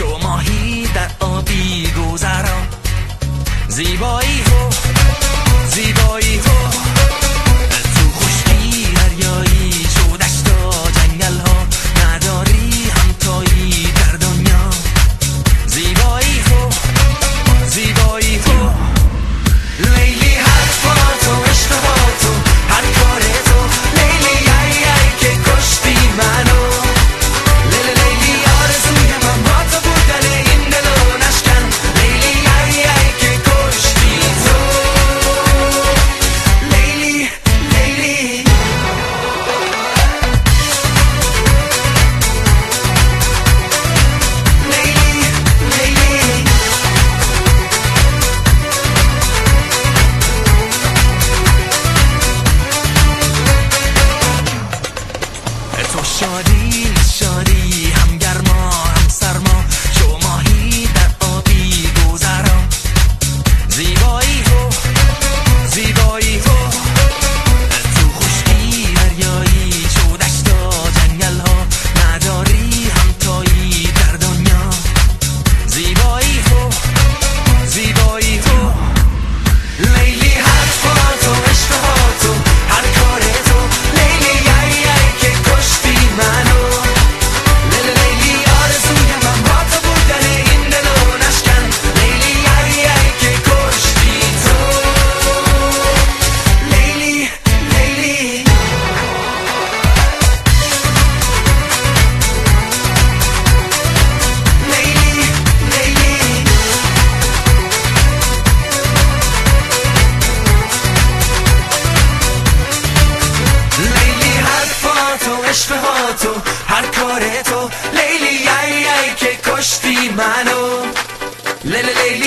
شو ماهی در آبی گذرا زیبایی ها زیبایی ها تو خشکی دریایی چو دشتا جنگل ها نداری همتایی در دنیا زیبایی ها زیبایی ها لیلی حرفاتو عشقاتو هر کار تو لیلی ای ای که کشتی منو لیلی آرزوی من با تو بودن این دلو نشکن لیلی ای ای که کشتی تو لیلی لیلی تو شادی شادی هم گرما هم سرما شو ماهی در آبی گذرا زیبایی ها زیبایی ها تو خشکی دریایی چو دشتا جنگل ها نداری همتایی در دنیا زیبایی ها زیبایی ها لیلی حرفاتو عشقاتو هر کار تو لیلی ای ای که کشتی منو لیلی آرزوی من با تو بودن این دلو نشکن لیلی ای ای که کشتی تو لیلی لیلی لیلی لیلی حرفاتو عشقاتو هر کار تو لیلی ای ای که کشتی منو لیلی